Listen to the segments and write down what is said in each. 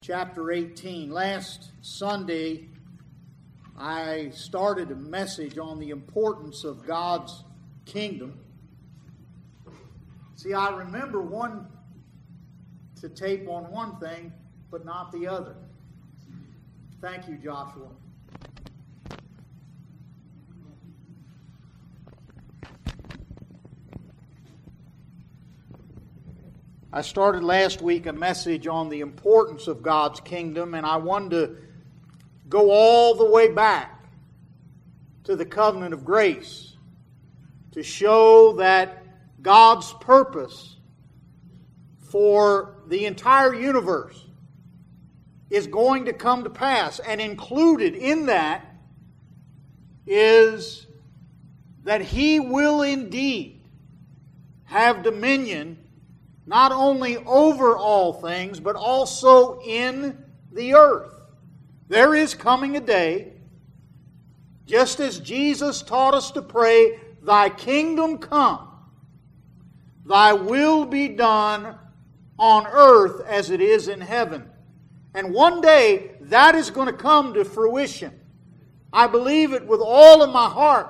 Chapter 18. Last Sunday, I started a message on the importance of God's kingdom. See, I remember one to tape on one thing, but not the other. Thank you, Joshua. I started last week a message on the importance of God's kingdom, and I wanted to go all the way back to the covenant of grace to show that God's purpose for the entire universe is going to come to pass. And included in that is that He will indeed have dominion not only over all things, but also in the earth. There is coming a day, just as Jesus taught us to pray, Thy kingdom come, Thy will be done on earth as it is in heaven. And one day, that is going to come to fruition. I believe it with all of my heart.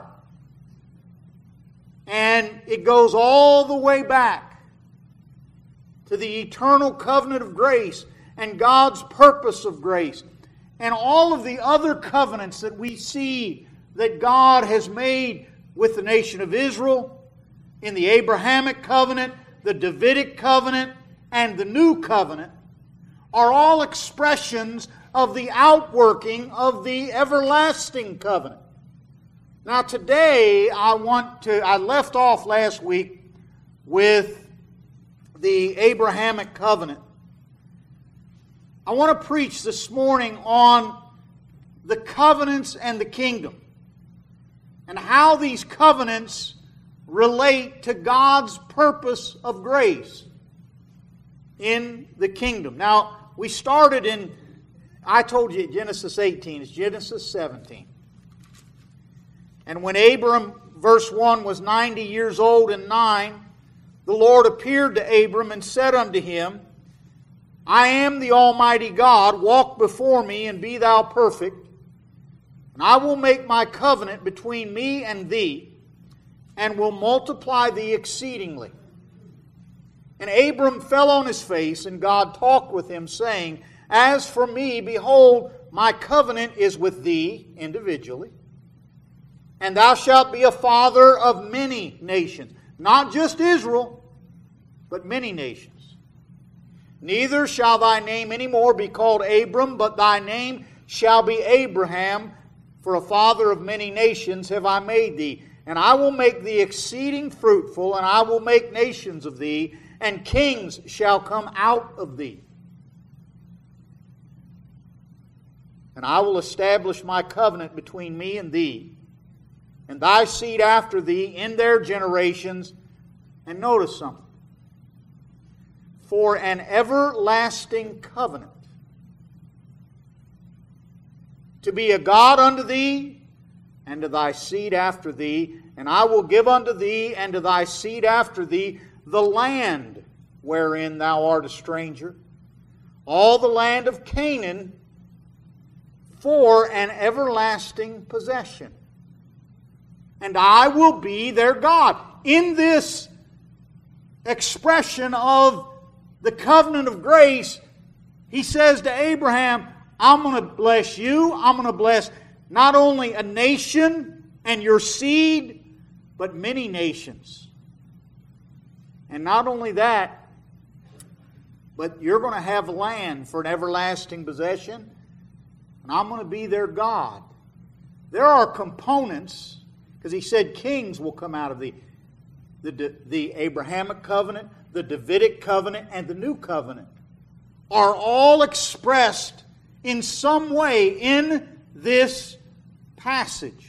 And it goes all the way back to the eternal covenant of grace and God's purpose of grace and all of the other covenants that we see that God has made with the nation of Israel in the Abrahamic covenant, the Davidic covenant, and the new covenant are all expressions of the outworking of the everlasting covenant. Now today I left off last week with the Abrahamic covenant. I want to preach this morning on the covenants and the kingdom and how these covenants relate to God's purpose of grace in the kingdom. Now, we started in, I told you Genesis 18, it's Genesis 17. And when Abram, verse 1, was 90 years old and 9, the Lord appeared to Abram and said unto him, I am the Almighty God, walk before me and be thou perfect, and I will make my covenant between me and thee, and will multiply thee exceedingly. And Abram fell on his face, and God talked with him, saying, As for me, behold, my covenant is with thee individually, and thou shalt be a father of many nations. Not just Israel, but many nations. Neither shall thy name any more be called Abram, but thy name shall be Abraham, for a father of many nations have I made thee. And I will make thee exceeding fruitful, and I will make nations of thee, and kings shall come out of thee. And I will establish my covenant between me and thee, and thy seed after thee in their generations. And notice something. For an everlasting covenant, to be a God unto thee, and to thy seed after thee. And I will give unto thee, and to thy seed after thee, the land wherein thou art a stranger, all the land of Canaan, for an everlasting possession. And I will be their God. In this expression of the covenant of grace, He says to Abraham, I'm going to bless you. I'm going to bless not only a nation and your seed, but many nations. And not only that, but you're going to have land for an everlasting possession, and I'm going to be their God. There are components, because He said kings will come out of the Abrahamic covenant, the Davidic covenant, and the new covenant are all expressed in some way in this passage.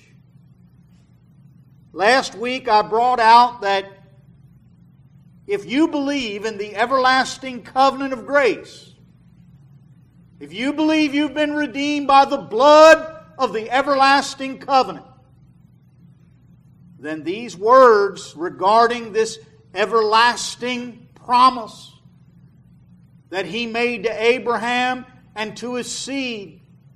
Last week I brought out that if you believe in the everlasting covenant of grace, if you believe you've been redeemed by the blood of the everlasting covenant, then these words regarding this everlasting promise that He made to Abraham and to his seed,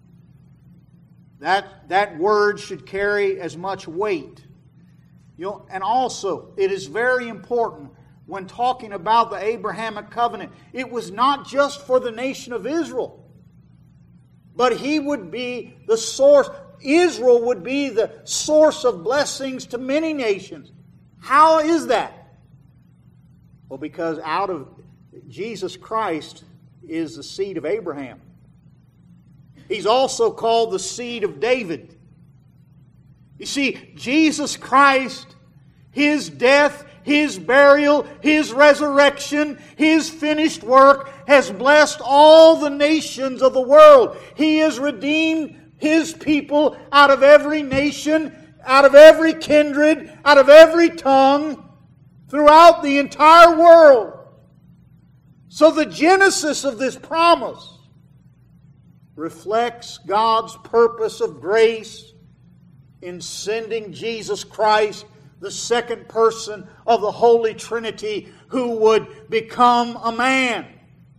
that word should carry as much weight. And also, it is very important when talking about the Abrahamic covenant, it was not just for the nation of Israel, but he would be the source. Israel would be the source of blessings to many nations. How is that? Well, because out of Jesus Christ is the seed of Abraham. He's also called the seed of David. You see, Jesus Christ, His death, His burial, His resurrection, His finished work has blessed all the nations of the world. He has redeemed His people out of every nation, out of every kindred, out of every tongue, throughout the entire world. So the genesis of this promise reflects God's purpose of grace in sending Jesus Christ, the second person of the Holy Trinity, who would become a man.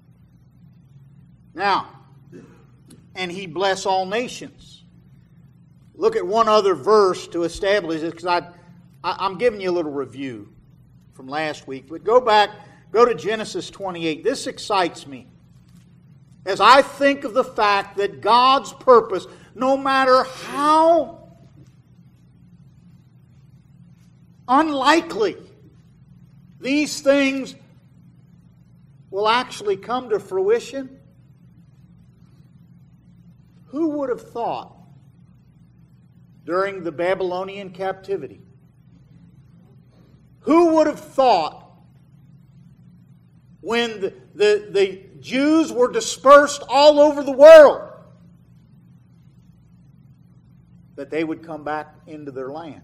Now, and He bless all nations. Look at one other verse to establish it, because I'm giving you a little review from last week. But go to Genesis 28. This excites me as I think of the fact that God's purpose, no matter how unlikely these things will actually come to fruition, who would have thought during the Babylonian captivity? Who would have thought when the Jews were dispersed all over the world that they would come back into their land?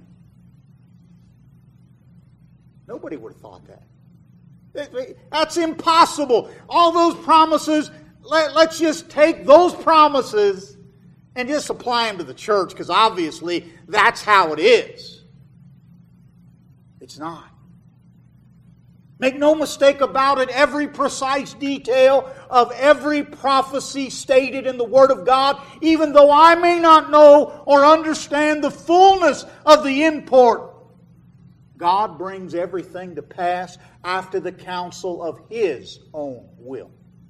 Nobody would have thought that. That's impossible. All those promises, let's just take those promises and just apply them to the church, because obviously that's how it is. It's not. Make no mistake about it, every precise detail of every prophecy stated in the Word of God, even though I may not know or understand the fullness of the import, God brings everything to pass after the counsel of His own will.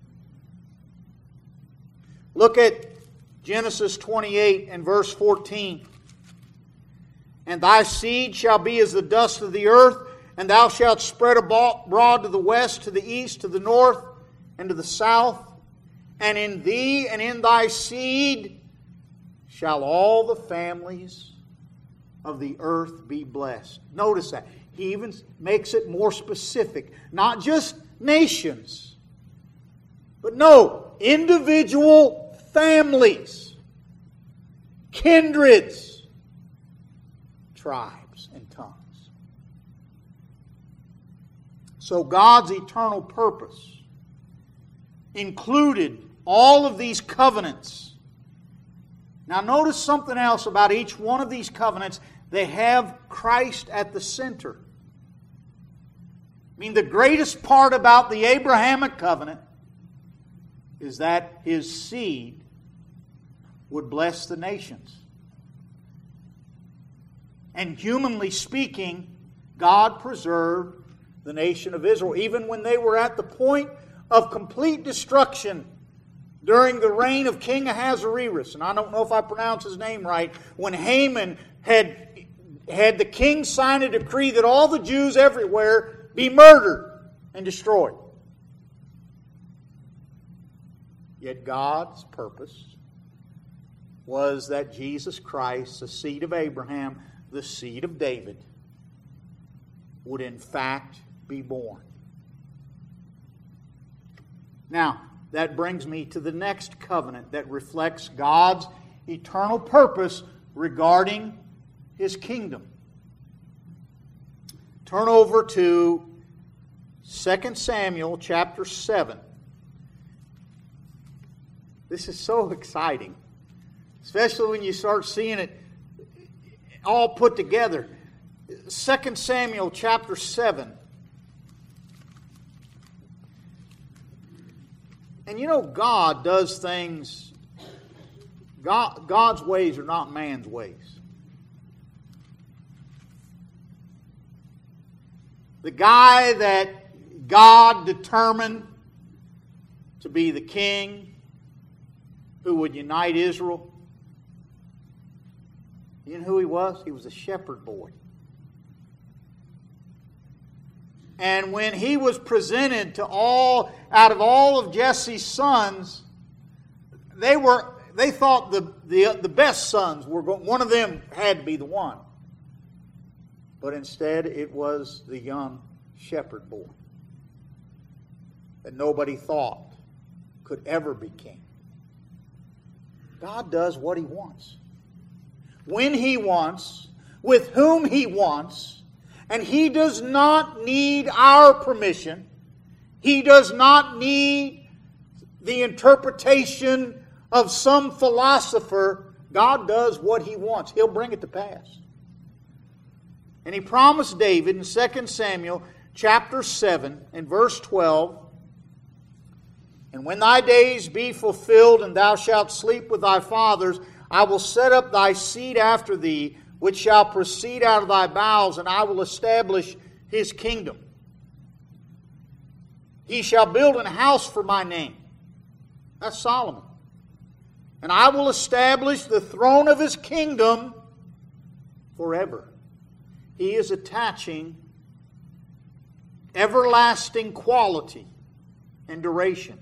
Look at Genesis 28 and verse 14. And thy seed shall be as the dust of the earth, and thou shalt spread abroad to the west, to the east, to the north, and to the south. And in thee and in thy seed shall all the families of the earth be blessed. Notice that. He even makes it more specific. Not just nations, but no, individual families, kindreds, tribes, and tongues. So God's eternal purpose included all of these covenants. Now notice something else about each one of these covenants. They have Christ at the center. I mean, the greatest part about the Abrahamic covenant is that his seed would bless the nations. And humanly speaking, God preserved the nation of Israel, even when they were at the point of complete destruction during the reign of King Ahasuerus. And I don't know if I pronounce his name right. When Haman had the king sign a decree that all the Jews everywhere be murdered and destroyed. Yet God's purpose was that Jesus Christ, the seed of Abraham, the seed of David, would in fact be born. Now, that brings me to the next covenant that reflects God's eternal purpose regarding His kingdom. Turn over to 2 Samuel chapter 7. This is so exciting, especially when you start seeing it all put together. 2 Samuel chapter 7. And you know, God does things, God's ways are not man's ways. The guy that God determined to be the king who would unite Israel, you know who he was? He was a shepherd boy. And when he was presented to out of all of Jesse's sons, they thought the best sons were one of them had to be the one. But instead it was the young shepherd boy that nobody thought could ever be king. God does what He wants, when He wants, with whom He wants, and He does not need our permission. He does not need the interpretation of some philosopher. God does what He wants. He'll bring it to pass. And He promised David in 2 Samuel chapter 7 and verse 12, "And when thy days be fulfilled, and thou shalt sleep with thy fathers, I will set up thy seed after thee, which shall proceed out of thy bowels, and I will establish his kingdom. He shall build an house for my name." That's Solomon. "And I will establish the throne of his kingdom forever." He is attaching everlasting quality and duration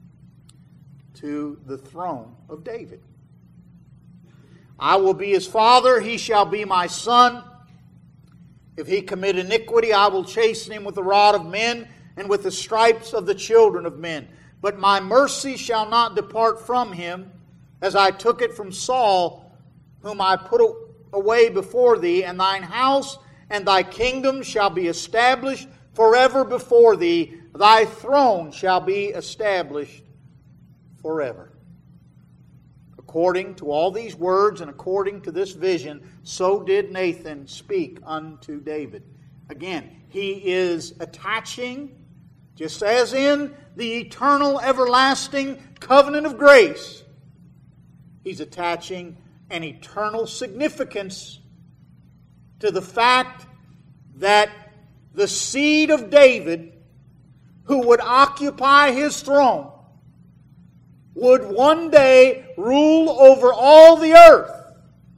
to the throne of David. "I will be his father, he shall be my son. If he commit iniquity, I will chasten him with the rod of men and with the stripes of the children of men. But my mercy shall not depart from him, as I took it from Saul, whom I put away before thee, and thine house and thy kingdom shall be established forever before thee. Thy throne shall be established forever." According to all these words and according to this vision, so did Nathan speak unto David. Again, he is attaching, just as in the eternal, everlasting covenant of grace, he's attaching an eternal significance to the fact that the seed of David, who would occupy his throne, would one day rule over all the earth,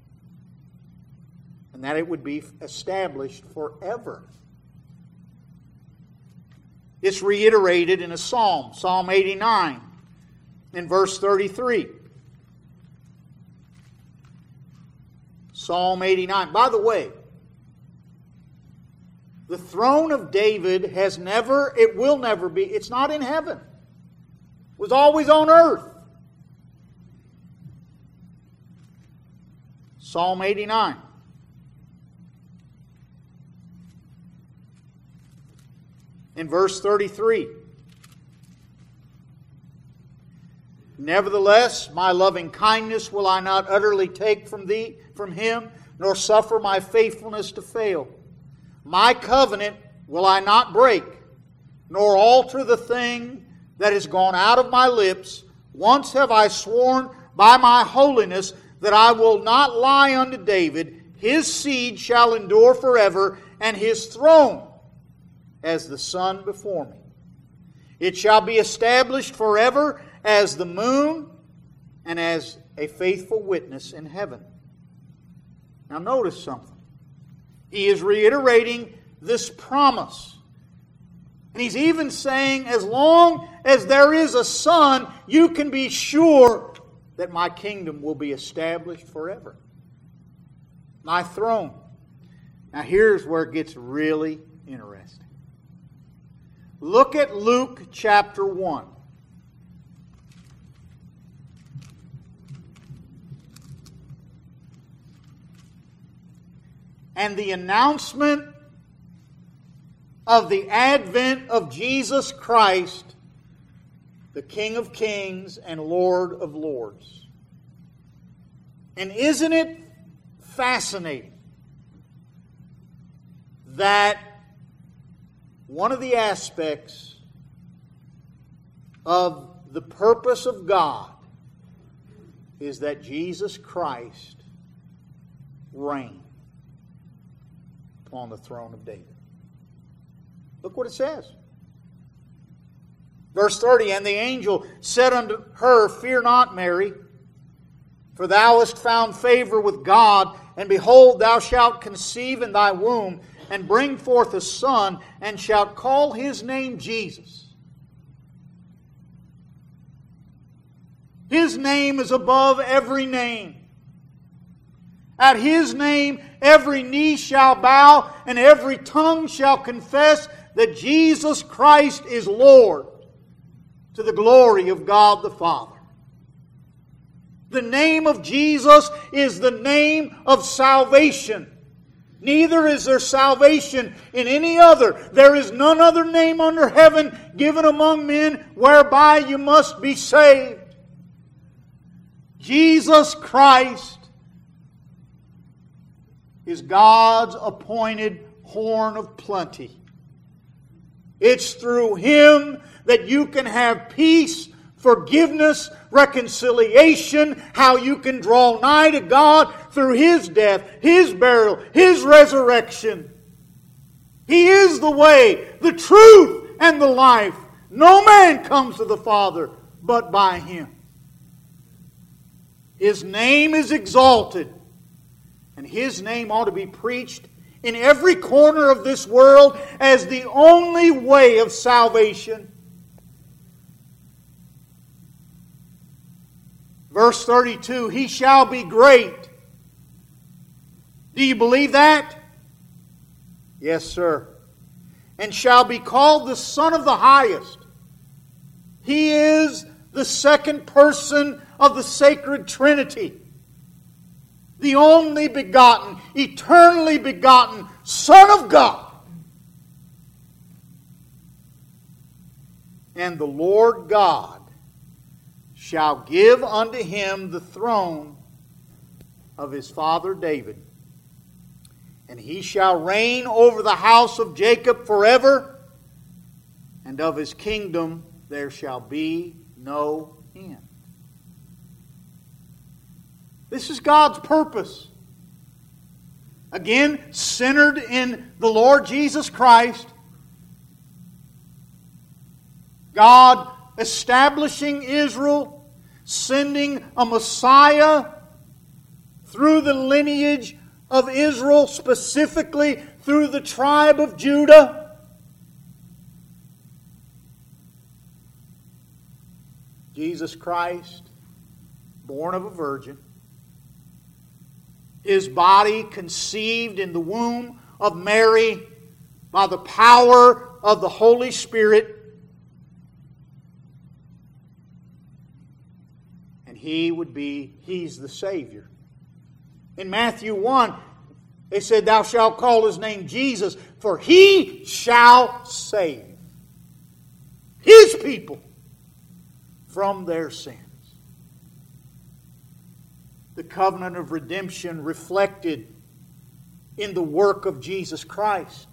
and that it would be established forever. It's reiterated in a psalm, Psalm 89, in verse 33. Psalm 89. By the way, the throne of David it will never be, it's not in heaven. It was always on earth. Psalm 89. In verse 33. "Nevertheless, my loving kindness will I not utterly take from him, nor suffer my faithfulness to fail. My covenant will I not break, nor alter the thing that is gone out of my lips. Once have I sworn by my holiness that I will not lie unto David. His seed shall endure forever, and his throne as the sun before me. It shall be established forever as the moon and as a faithful witness in heaven." Now notice something. He is reiterating this promise. And he's even saying, as long as there is a son, you can be sure that my kingdom will be established forever. My throne. Now here's where it gets really interesting. Look at Luke chapter 1. And the announcement of the advent of Jesus Christ, the King of Kings and Lord of Lords. And isn't it fascinating that one of the aspects of the purpose of God is that Jesus Christ reign upon the throne of David. Look what it says. Verse 30, and the angel said unto her, Fear not, Mary, for thou hast found favor with God, and behold, thou shalt conceive in thy womb, and bring forth a son, and shalt call his name Jesus. His name is above every name. At His name every knee shall bow, and every tongue shall confess that Jesus Christ is Lord, to the glory of God the Father. The name of Jesus is the name of salvation. Neither is there salvation in any other. There is none other name under heaven given among men whereby you must be saved. Jesus Christ is God's appointed horn of plenty. It's through Him that you can have peace, forgiveness, reconciliation, how you can draw nigh to God through His death, His burial, His resurrection. He is the way, the truth, and the life. No man comes to the Father but by Him. His name is exalted, and His name ought to be preached in every corner of this world as the only way of salvation. Verse 32, He shall be great. Do you believe that? Yes, sir. And shall be called the Son of the Highest. He is the second person of the sacred Trinity. The only begotten, eternally begotten Son of God. And the Lord God shall give unto Him the throne of His father David. And He shall reign over the house of Jacob forever, and of His kingdom there shall be no end. This is God's purpose. Again, centered in the Lord Jesus Christ. God establishing Israel, sending a Messiah through the lineage of Israel, specifically through the tribe of Judah. Jesus Christ, born of a virgin, His body conceived in the womb of Mary by the power of the Holy Spirit. And He's the Savior. In Matthew 1, they said, Thou shalt call His name Jesus, for He shall save His people from their sins. The covenant of redemption reflected in the work of Jesus Christ,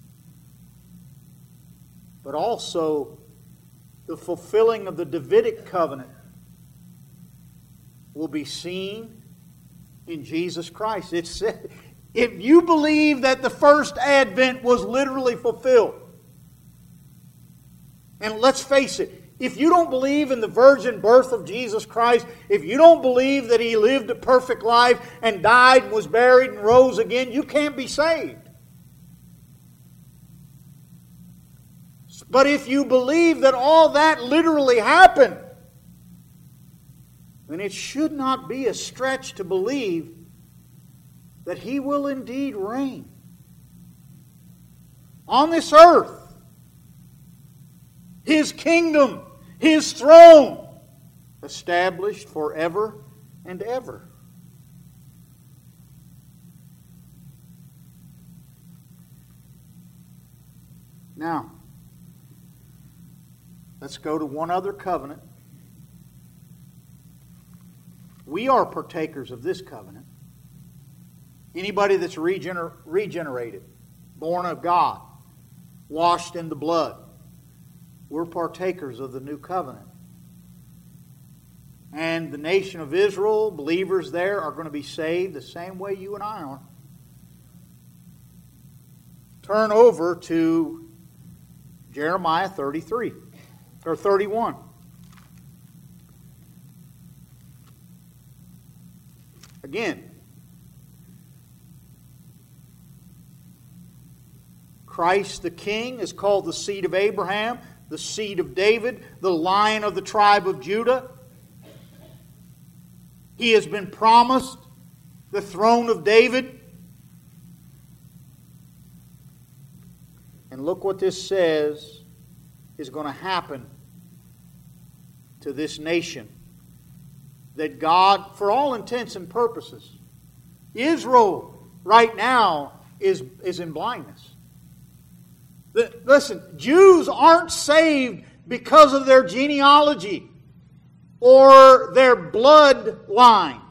but also the fulfilling of the Davidic covenant will be seen in Jesus Christ. It said, if you believe that the first advent was literally fulfilled, and let's face it, if you don't believe in the virgin birth of Jesus Christ, if you don't believe that He lived a perfect life and died and was buried and rose again, you can't be saved. But if you believe that all that literally happened, then it should not be a stretch to believe that He will indeed reign on this earth. His kingdom, His throne, established forever and ever. Now, let's go to one other covenant. We are partakers of this covenant. Anybody that's regenerated, born of God, washed in the blood, we're partakers of the new covenant. And the nation of Israel, believers there, are going to be saved the same way you and I are. Turn over to Jeremiah 33, or 31. Again, Christ the King is called the seed of Abraham, the seed of David, the Lion of the tribe of Judah. He has been promised the throne of David. And look what this says is going to happen to this nation. That God, for all intents and purposes, Israel right now is in blindness. Listen, Jews aren't saved because of their genealogy or their bloodline.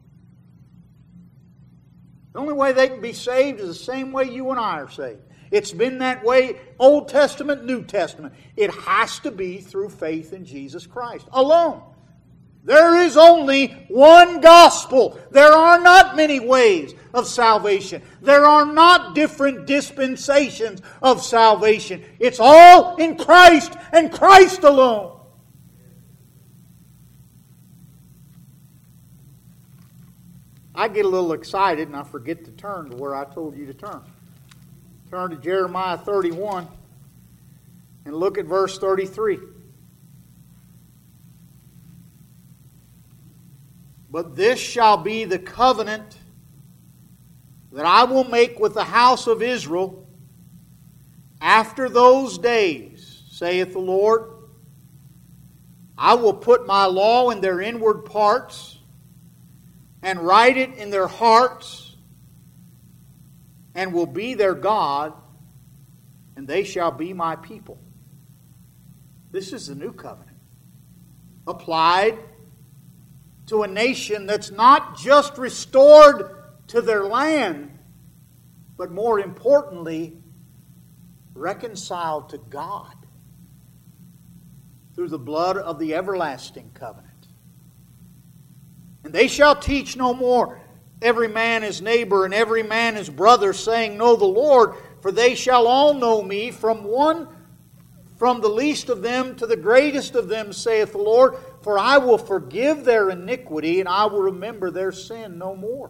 The only way they can be saved is the same way you and I are saved. It's been that way, Old Testament, New Testament. It has to be through faith in Jesus Christ alone. There is only one gospel. There are not many ways of salvation. There are not different dispensations of salvation. It's all in Christ and Christ alone. I get a little excited and I forget to turn to where I told you to turn. Turn to Jeremiah 31 and look at verse 33. But this shall be the covenant that I will make with the house of Israel after those days, saith the Lord. I will put my law in their inward parts and write it in their hearts, and will be their God, and they shall be my people. This is the new covenant, applied to a nation that's not just restored to their land, but more importantly, reconciled to God through the blood of the everlasting covenant. And they shall teach no more every man his neighbor and every man his brother, saying, Know the Lord, for they shall all know me, from the least of them to the greatest of them, saith the Lord. For I will forgive their iniquity, and I will remember their sin no more.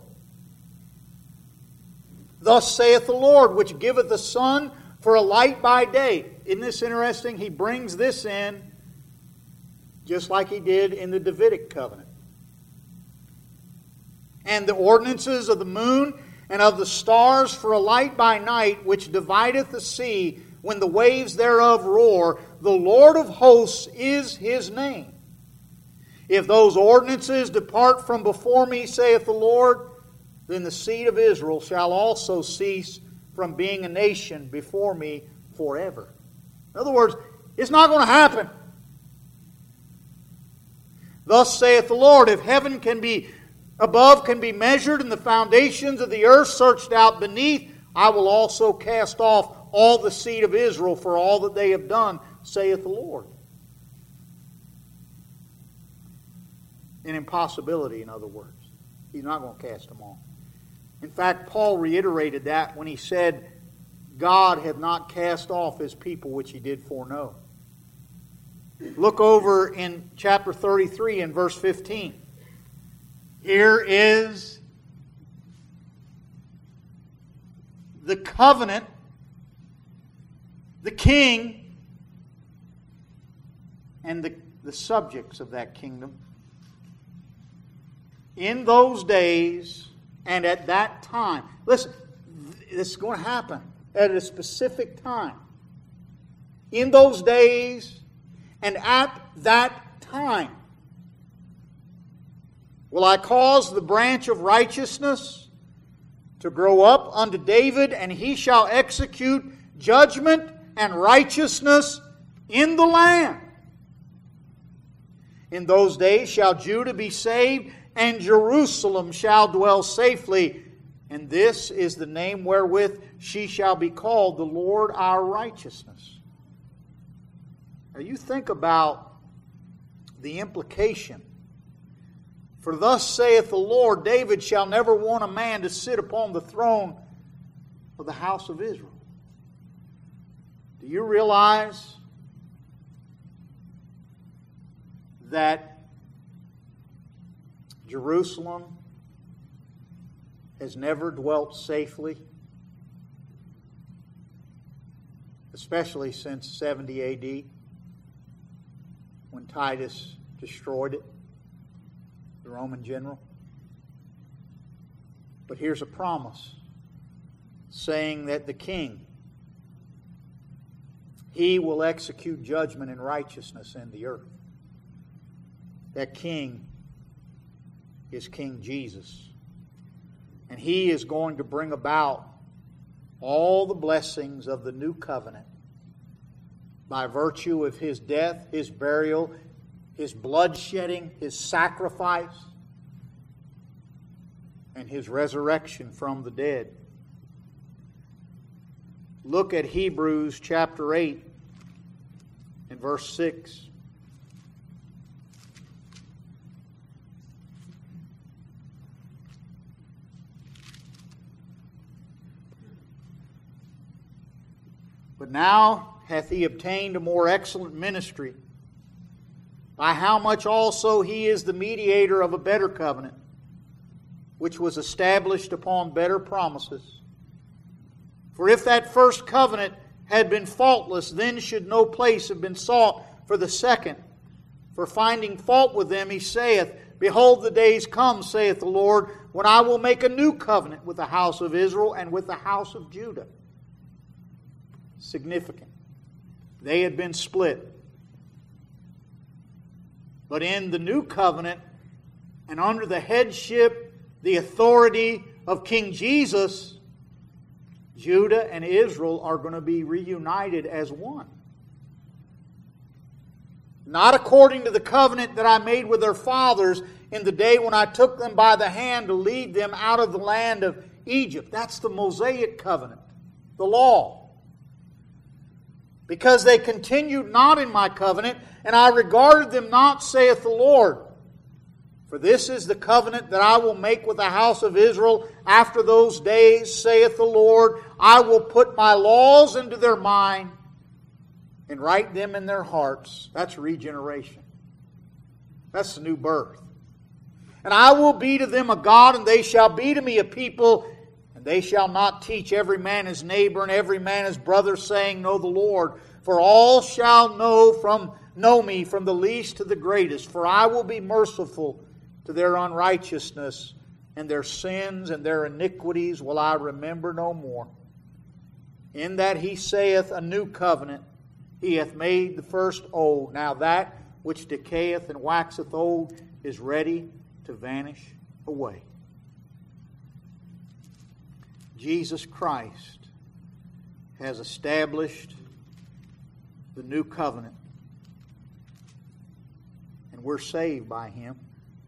Thus saith the Lord, which giveth the sun for a light by day. Isn't this interesting? He brings this in just like he did in the Davidic covenant. And the ordinances of the moon and of the stars for a light by night, which divideth the sea when the waves thereof roar. The Lord of hosts is his name. If those ordinances depart from before me, saith the Lord, then the seed of Israel shall also cease from being a nation before me forever. In other words, it's not going to happen. Thus saith the Lord, if heaven can be above can be measured, and the foundations of the earth searched out beneath, I will also cast off all the seed of Israel for all that they have done, saith the Lord. An impossibility, in other words. He's not going to cast them off. In fact, Paul reiterated that when he said, God hath not cast off his people which he did foreknow. Look over in chapter 33 and verse 15. Here is the covenant, the king, and the subjects of that kingdom. In those days and at that time. Listen, this is going to happen at a specific time. In those days and at that time will I cause the branch of righteousness to grow up unto David, and he shall execute judgment and righteousness in the land. In those days shall Judah be saved, and Jerusalem shall dwell safely. And this is the name wherewith she shall be called, the Lord our righteousness. Now you think about the implication For thus saith the Lord, David shall never want a man to sit upon the throne of the house of Israel. Do you realize that Jerusalem has never dwelt safely, especially since 70 A.D., when Titus destroyed it, the Roman general? But here's a promise saying that the king, he will execute judgment and righteousness in the earth. That king is King Jesus. And he is going to bring about all the blessings of the new covenant by virtue of his death, his burial, his bloodshedding, his sacrifice, and his resurrection from the dead. Look at Hebrews chapter 8 and verse 6. But now hath he obtained a more excellent ministry, by how much also he is the mediator of a better covenant, which was established upon better promises. For if that first covenant had been faultless, then should no place have been sought for the second. For finding fault with them, he saith, Behold, the days come, saith the Lord, when I will make a new covenant with the house of Israel and with the house of Judah. Significant. They had been split. But in the new covenant, and under the headship, the authority of King Jesus, Judah and Israel are going to be reunited as one. Not according to the covenant that I made with their fathers in the day when I took them by the hand to lead them out of the land of Egypt. That's the Mosaic covenant, the law. Because they continued not in my covenant, and I regarded them not, saith the Lord. For this is the covenant that I will make with the house of Israel after those days, saith the Lord. I will put my laws into their mind and write them in their hearts. That's regeneration. That's the new birth. And I will be to them a God, and they shall be to me a people. And they shall not teach every man his neighbor and every man his brother, saying, Know the Lord. For all shall know me from the least to the greatest. For I will be merciful to their unrighteousness, and their sins and their iniquities will I remember no more. In that he saith, A new covenant, he hath made the first old. Now that which decayeth and waxeth old is ready to vanish away. Jesus Christ has established the new covenant. And we're saved by Him.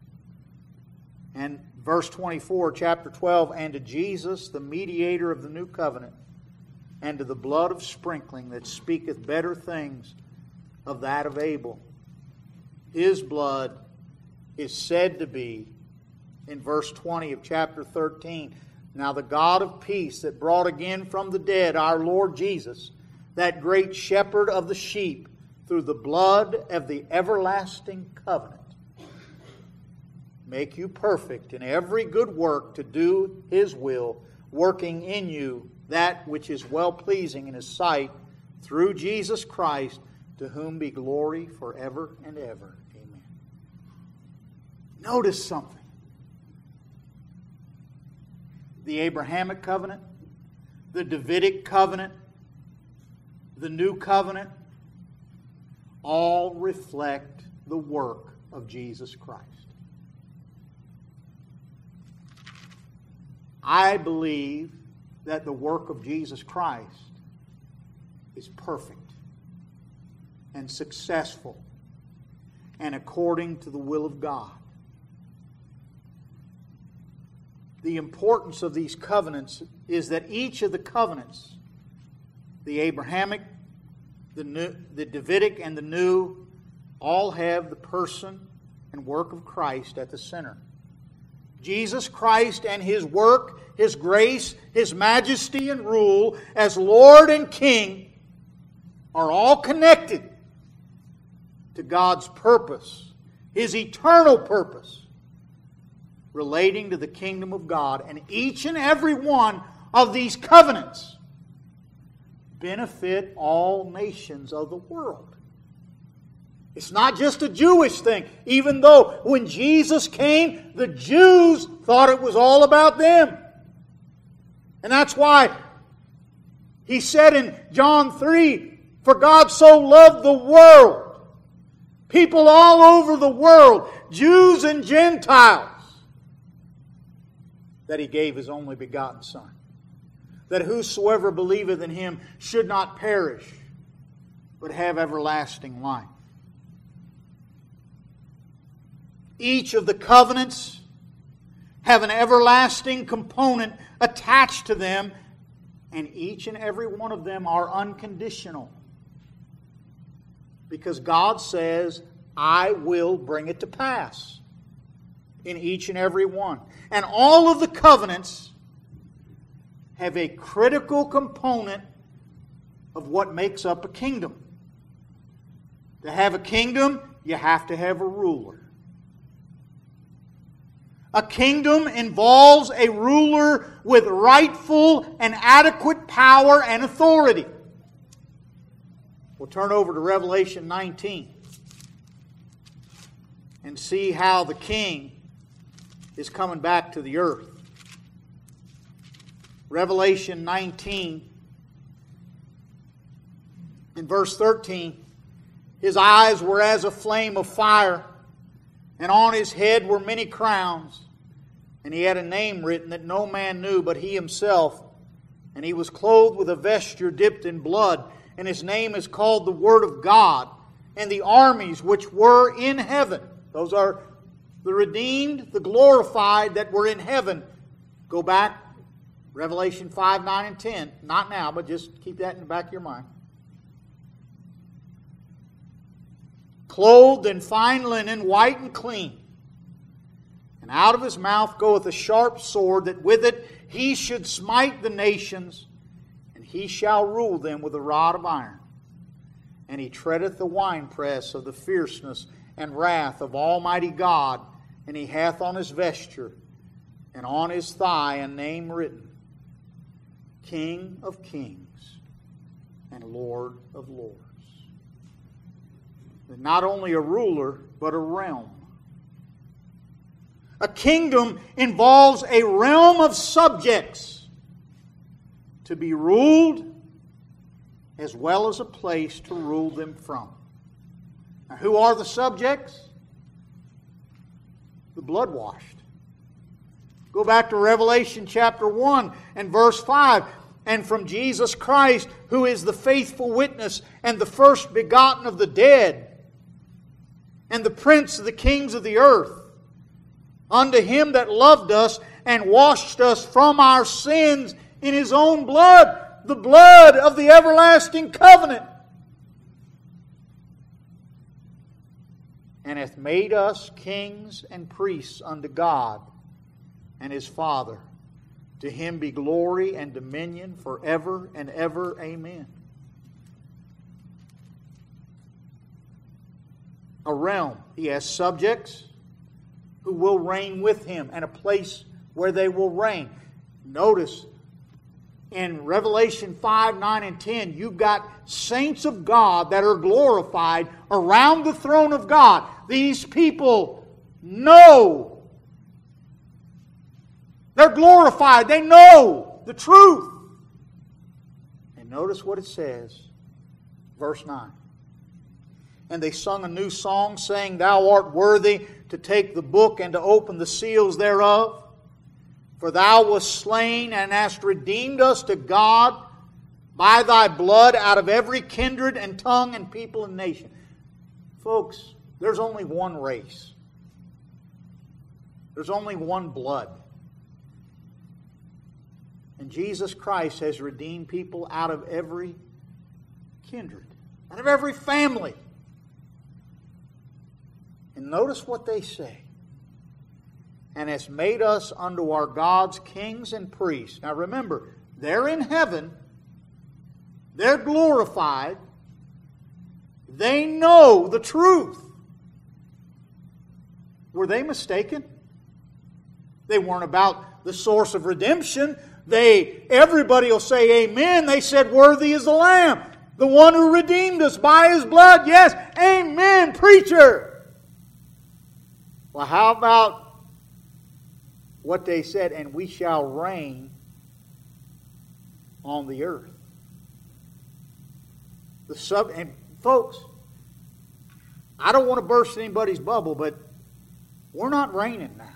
And verse 24, chapter 12, And to Jesus, the mediator of the new covenant, and to the blood of sprinkling that speaketh better things of that of Abel. His blood is said to be, in verse 20 of chapter 13, Now the God of peace that brought again from the dead our Lord Jesus, that great shepherd of the sheep, through the blood of the everlasting covenant, make you perfect in every good work to do His will, working in you that which is well-pleasing in His sight, through Jesus Christ, to whom be glory forever and ever. Amen. Notice something. The Abrahamic covenant, the Davidic covenant, the new covenant, all reflect the work of Jesus Christ. I believe that the work of Jesus Christ is perfect and successful and according to the will of God. The importance of these covenants is that each of the covenants, the Abrahamic, the Davidic, and the new, all have the person and work of Christ at the center. Jesus Christ and His work, His grace, His majesty and rule as Lord and King are all connected to God's purpose, His eternal purpose, relating to the kingdom of God. And each and every one of these covenants benefit all nations of the world. It's not just a Jewish thing, even though when Jesus came, the Jews thought it was all about them. And that's why He said in John 3, "For God so loved the world," people all over the world, Jews and Gentiles, that He gave His only begotten Son, that whosoever believeth in Him should not perish, but have everlasting life. Each of the covenants have an everlasting component attached to them, and each and every one of them are unconditional. Because God says, "I will bring it to pass," in each and every one. And all of the covenants have a critical component of what makes up a kingdom. To have a kingdom, you have to have a ruler. A kingdom involves a ruler with rightful and adequate power and authority. We'll turn over to Revelation 19 and see how the king is coming back to the earth. Revelation 19, in verse 13, "His eyes were as a flame of fire, and on His head were many crowns. And He had a name written that no man knew but He Himself. And He was clothed with a vesture dipped in blood. And His name is called the Word of God. And the armies which were in heaven," those are the redeemed, the glorified that were in heaven. Go back, Revelation 5, 9, and 10. Not now, but just keep that in the back of your mind. "Clothed in fine linen, white and clean. And out of His mouth goeth a sharp sword, that with it He should smite the nations, and He shall rule them with a rod of iron. And He treadeth the winepress of the fierceness and wrath of Almighty God. And He hath on His vesture and on His thigh a name written, King of Kings and Lord of Lords." Not only a ruler, but a realm. A kingdom involves a realm of subjects to be ruled, as well as a place to rule them from. Now, who are the subjects? The blood-washed. Go back to Revelation chapter 1 and verse 5. "And from Jesus Christ, who is the faithful witness and the first begotten of the dead, and the prince of the kings of the earth, unto Him that loved us and washed us from our sins in His own blood," the blood of the everlasting covenant, "and hath made us kings and priests unto God and His Father. To Him be glory and dominion forever and ever. Amen." A realm. He has subjects who will reign with Him, and a place where they will reign. Notice, in Revelation 5, 9, and 10, you've got saints of God that are glorified around the throne of God. These people know. They're glorified. They know the truth. And notice what it says. Verse 9. "And they sung a new song, saying, Thou art worthy to take the book and to open the seals thereof. For Thou wast slain and hast redeemed us to God by Thy blood out of every kindred and tongue and people and nation." Folks, there's only one race. There's only one blood. And Jesus Christ has redeemed people out of every kindred, out of every family. And notice what they say. and hast made us unto our gods kings and priests. Now remember, they're in heaven. They're glorified. They know the truth. Were they mistaken? They weren't about the source of redemption. Everybody will say amen. They said, worthy is the Lamb, the one who redeemed us by His blood. Yes, amen, preacher. Well, how about what they said? And we shall reign on the earth. And folks, I don't want to burst anybody's bubble, but we're not reigning now.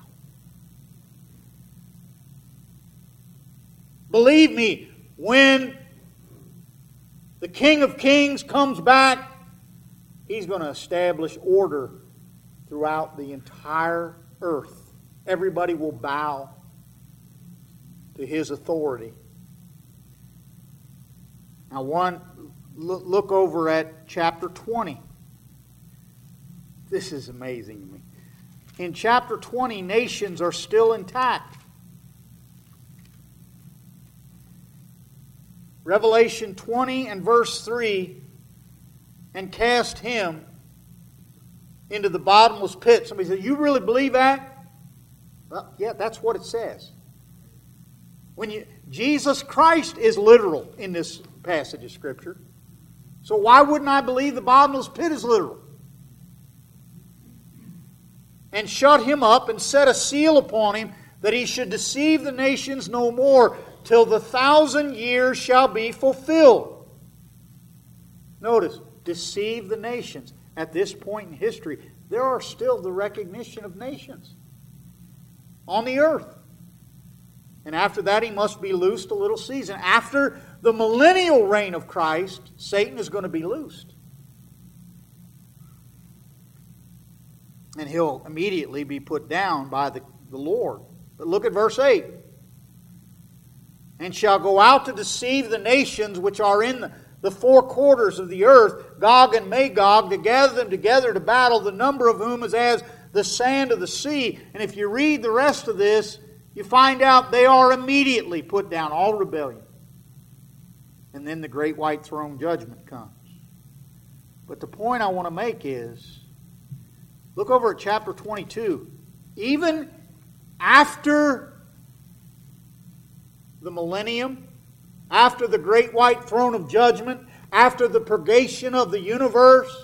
Believe me, when the King of Kings comes back, He's going to establish order throughout the entire earth. Everybody will bow to His authority. Now, look over at chapter 20. This is amazing to me. In chapter 20, nations are still intact. Revelation 20 and verse 3, and cast him into the bottomless pit. Somebody said, you really believe that? Well, yeah, that's what it says. Jesus Christ is literal in this passage of Scripture. So why wouldn't I believe the bottomless pit is literal? And shut him up and set a seal upon him, that he should deceive the nations no more, till the 1,000 years shall be fulfilled. Notice, deceive the nations. At this point in history, there are still the recognition of nations on the earth. And after that, he must be loosed a little season. After the millennial reign of Christ, Satan is going to be loosed. And he'll immediately be put down by the Lord. But look at verse 8. And shall go out to deceive the nations which are in the four quarters of the earth, Gog and Magog, to gather them together to battle, the number of whom is as the sand of the sea. And if you read the rest of this, you find out they are immediately put down, all rebellion. And then the great white throne judgment comes. But the point I want to make is, look over at chapter 22. Even after the millennium, after the great white throne of judgment, after the purgation of the universe,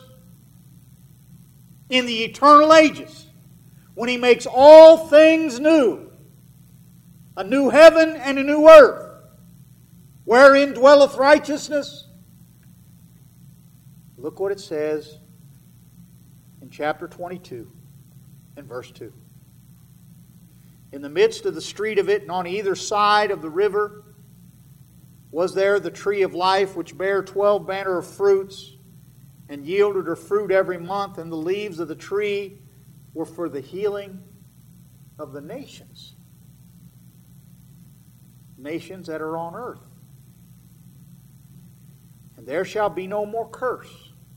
in the eternal ages, when He makes all things new, a new heaven and a new earth, wherein dwelleth righteousness. Look what it says in chapter 22 and verse 2. In the midst of the street of it, and on either side of the river, was there the tree of life, which bare 12 manner of fruits, and yielded her fruit every month, and the leaves of the tree were for the healing of the nations. Nations that are on earth. And there shall be no more curse,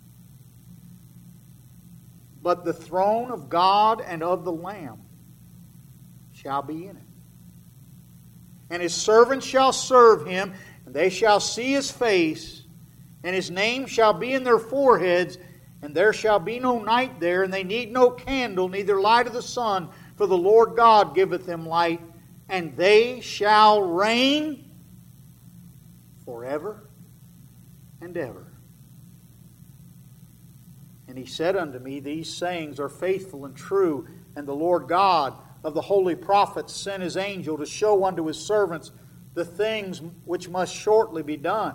but the throne of God and of the Lamb shall be in it. And His servants shall serve Him, and they shall see His face, and His name shall be in their foreheads, and there shall be no night there, and they need no candle, neither light of the sun, for the Lord God giveth them light, and they shall reign forever and ever. And He said unto me, these sayings are faithful and true, and the Lord God of the holy prophets sent His angel to show unto His servants the things which must shortly be done.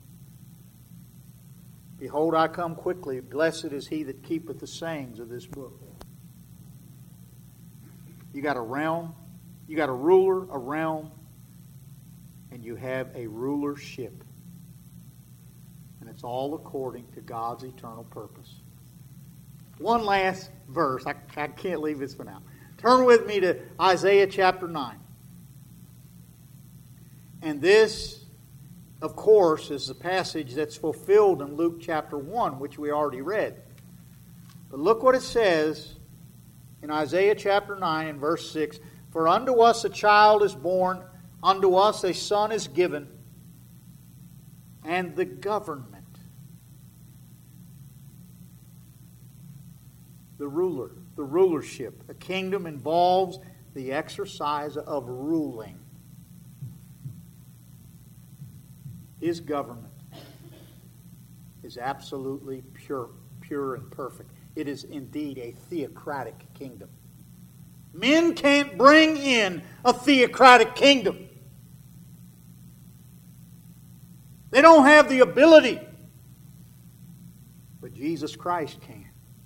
Behold, I come quickly. Blessed is he that keepeth the sayings of this book. You got a realm, you got a ruler, a realm, and you have a rulership. And it's all according to God's eternal purpose. One last verse. I can't leave this for now. Turn with me to Isaiah chapter 9. And this, of course, is the passage that's fulfilled in Luke chapter 1, which we already read. But look what it says In Isaiah chapter 9 and verse 6, "For unto us a child is born, unto us a son is given, and the government," the rulership. A kingdom involves the exercise of ruling. His government is absolutely pure and perfect. It is indeed a theocratic kingdom. Men can't bring in a theocratic kingdom. They don't have the ability. But Jesus Christ can.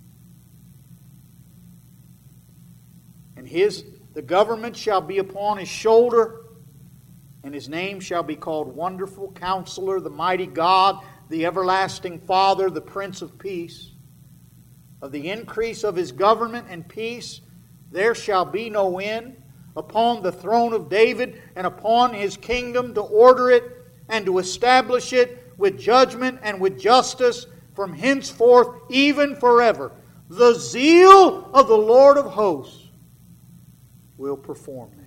And the government shall be upon his shoulder, and his name shall be called Wonderful Counselor, the Mighty God, the Everlasting Father, the Prince of Peace. Of the increase of his government and peace there shall be no end, upon the throne of David and upon his kingdom, to order it and to establish it with judgment and with justice from henceforth even forever. The zeal of the Lord of hosts will perform this.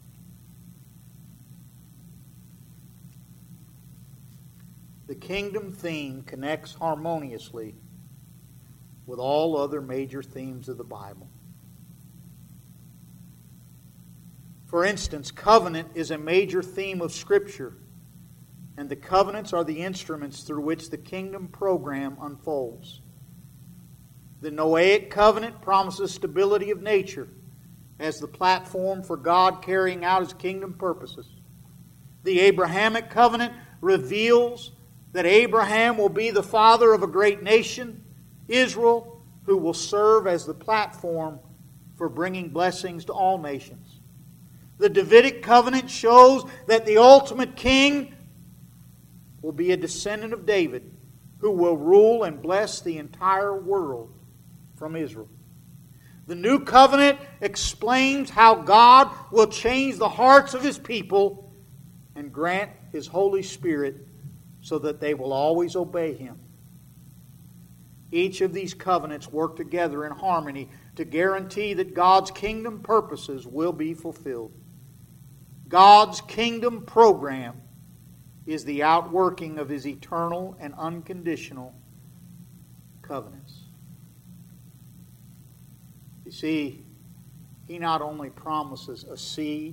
The kingdom theme connects harmoniously with all other major themes of the Bible. For instance, covenant is a major theme of Scripture, and the covenants are the instruments through which the kingdom program unfolds. The Noahic covenant promises stability of nature as the platform for God carrying out His kingdom purposes. The Abrahamic covenant reveals that Abraham will be the father of a great nation, Israel, who will serve as the platform for bringing blessings to all nations. The Davidic covenant shows that the ultimate king will be a descendant of David, who will rule and bless the entire world from Israel. The New Covenant explains how God will change the hearts of His people and grant His Holy Spirit so that they will always obey Him. Each of these covenants work together in harmony to guarantee that God's kingdom purposes will be fulfilled. God's kingdom program is the outworking of His eternal and unconditional covenants. You see, He not only promises a seed,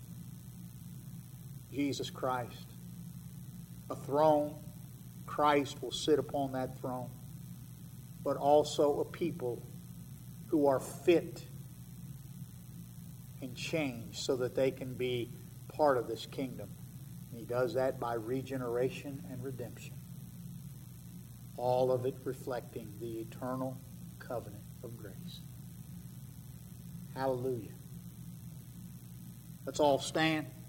Jesus Christ, a throne, Christ will sit upon that throne, but also a people who are fit and changed so that they can be part of this kingdom. And He does that by regeneration and redemption. All of it reflecting the eternal covenant of grace. Hallelujah. Let's all stand.